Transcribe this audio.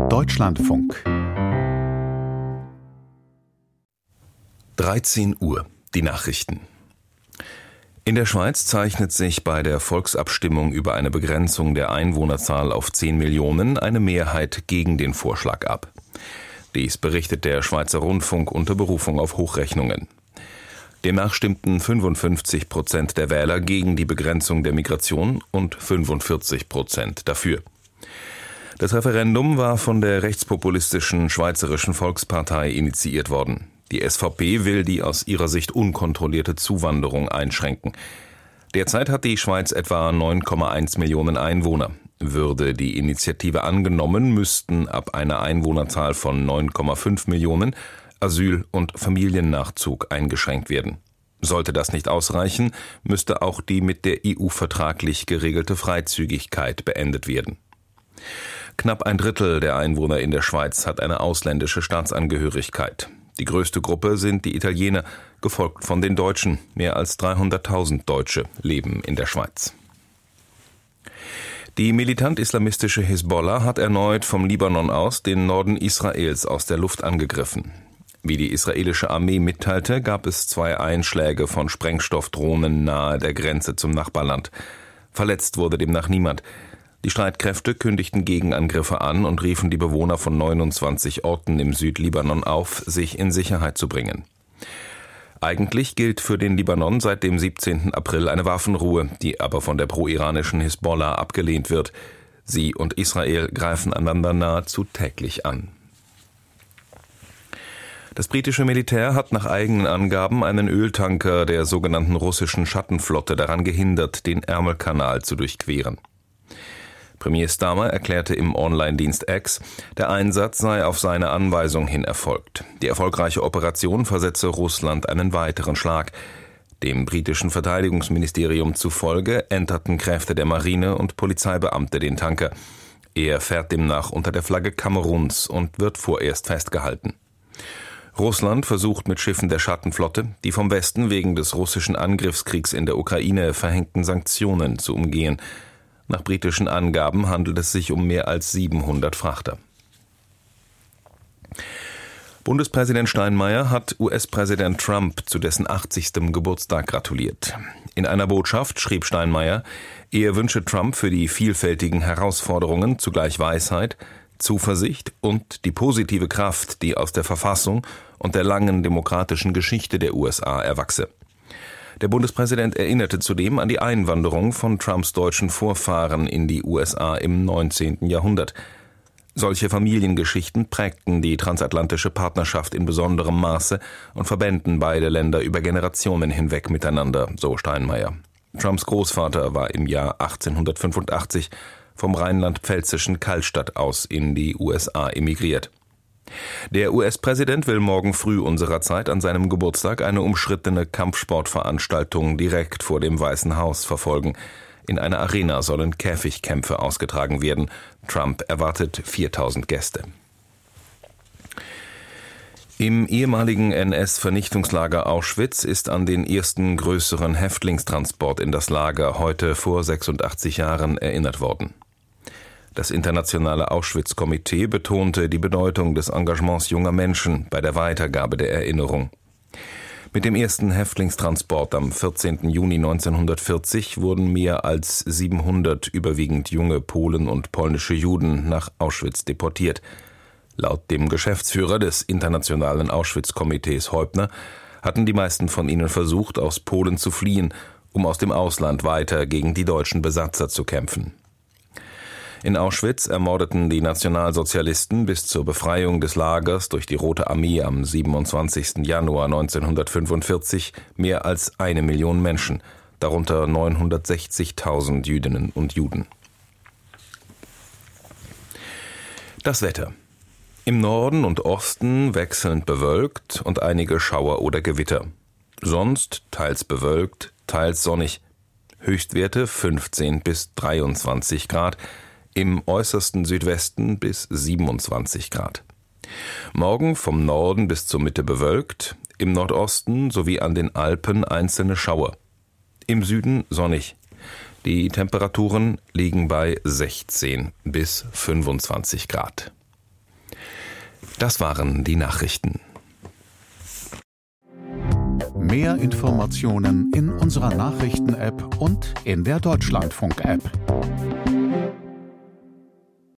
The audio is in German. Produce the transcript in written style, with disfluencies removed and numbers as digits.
Deutschlandfunk. 13 Uhr, die Nachrichten. In der Schweiz zeichnet sich bei der Volksabstimmung über eine Begrenzung der Einwohnerzahl auf 10 Millionen eine Mehrheit gegen den Vorschlag ab. Dies berichtet der Schweizer Rundfunk unter Berufung auf Hochrechnungen. Demnach stimmten 55% der Wähler gegen die Begrenzung der Migration und 45% dafür. Das Referendum war von der rechtspopulistischen Schweizerischen Volkspartei initiiert worden. Die SVP will die aus ihrer Sicht unkontrollierte Zuwanderung einschränken. Derzeit hat die Schweiz etwa 9,1 Millionen Einwohner. Würde die Initiative angenommen, müssten ab einer Einwohnerzahl von 9,5 Millionen Asyl- und Familiennachzug eingeschränkt werden. Sollte das nicht ausreichen, müsste auch die mit der EU vertraglich geregelte Freizügigkeit beendet werden. Knapp ein Drittel der Einwohner in der Schweiz hat eine ausländische Staatsangehörigkeit. Die größte Gruppe sind die Italiener, gefolgt von den Deutschen. Mehr als 300.000 Deutsche leben in der Schweiz. Die militant-islamistische Hisbollah hat erneut vom Libanon aus den Norden Israels aus der Luft angegriffen. Wie die israelische Armee mitteilte, gab es 2 Einschläge von Sprengstoffdrohnen nahe der Grenze zum Nachbarland. Verletzt wurde demnach niemand. Die Streitkräfte kündigten Gegenangriffe an und riefen die Bewohner von 29 Orten im Südlibanon auf, sich in Sicherheit zu bringen. Eigentlich gilt für den Libanon seit dem 17. April eine Waffenruhe, die aber von der pro-iranischen Hisbollah abgelehnt wird. Sie und Israel greifen einander nahezu täglich an. Das britische Militär hat nach eigenen Angaben einen Öltanker der sogenannten russischen Schattenflotte daran gehindert, den Ärmelkanal zu durchqueren. Premier Starmer erklärte im Online-Dienst X, der Einsatz sei auf seine Anweisung hin erfolgt. Die erfolgreiche Operation versetze Russland einen weiteren Schlag. Dem britischen Verteidigungsministerium zufolge enterten Kräfte der Marine und Polizeibeamte den Tanker. Er fährt demnach unter der Flagge Kameruns und wird vorerst festgehalten. Russland versucht mit Schiffen der Schattenflotte, die vom Westen wegen des russischen Angriffskriegs in der Ukraine verhängten Sanktionen zu umgehen. Nach britischen Angaben handelt es sich um mehr als 700 Frachter. Bundespräsident Steinmeier hat US-Präsident Trump zu dessen 80. Geburtstag gratuliert. In einer Botschaft schrieb Steinmeier, er wünsche Trump für die vielfältigen Herausforderungen zugleich Weisheit, Zuversicht und die positive Kraft, die aus der Verfassung und der langen demokratischen Geschichte der USA erwachse. Der Bundespräsident erinnerte zudem an die Einwanderung von Trumps deutschen Vorfahren in die USA im 19. Jahrhundert. Solche Familiengeschichten prägten die transatlantische Partnerschaft in besonderem Maße und verbänden beide Länder über Generationen hinweg miteinander, so Steinmeier. Trumps Großvater war im Jahr 1885 vom rheinland-pfälzischen Kallstadt aus in die USA emigriert. Der US-Präsident will morgen früh unserer Zeit an seinem Geburtstag eine umstrittene Kampfsportveranstaltung direkt vor dem Weißen Haus verfolgen. In einer Arena sollen Käfigkämpfe ausgetragen werden. Trump erwartet 4.000 Gäste. Im ehemaligen NS-Vernichtungslager Auschwitz ist an den ersten größeren Häftlingstransport in das Lager heute vor 86 Jahren erinnert worden. Das internationale Auschwitz-Komitee betonte die Bedeutung des Engagements junger Menschen bei der Weitergabe der Erinnerung. Mit dem ersten Häftlingstransport am 14. Juni 1940 wurden mehr als 700 überwiegend junge Polen und polnische Juden nach Auschwitz deportiert. Laut dem Geschäftsführer des internationalen Auschwitz-Komitees Häupner hatten die meisten von ihnen versucht, aus Polen zu fliehen, um aus dem Ausland weiter gegen die deutschen Besatzer zu kämpfen. In Auschwitz ermordeten die Nationalsozialisten bis zur Befreiung des Lagers durch die Rote Armee am 27. Januar 1945 mehr als 1 Million Menschen, darunter 960.000 Jüdinnen und Juden. Das Wetter. Im Norden und Osten wechselnd bewölkt und einige Schauer oder Gewitter. Sonst teils bewölkt, teils sonnig. Höchstwerte 15 bis 23 Grad. Im äußersten Südwesten bis 27 Grad. Morgen vom Norden bis zur Mitte bewölkt, im Nordosten sowie an den Alpen einzelne Schauer. Im Süden sonnig. Die Temperaturen liegen bei 16 bis 25 Grad. Das waren die Nachrichten. Mehr Informationen in unserer Nachrichten-App und in der Deutschlandfunk-App.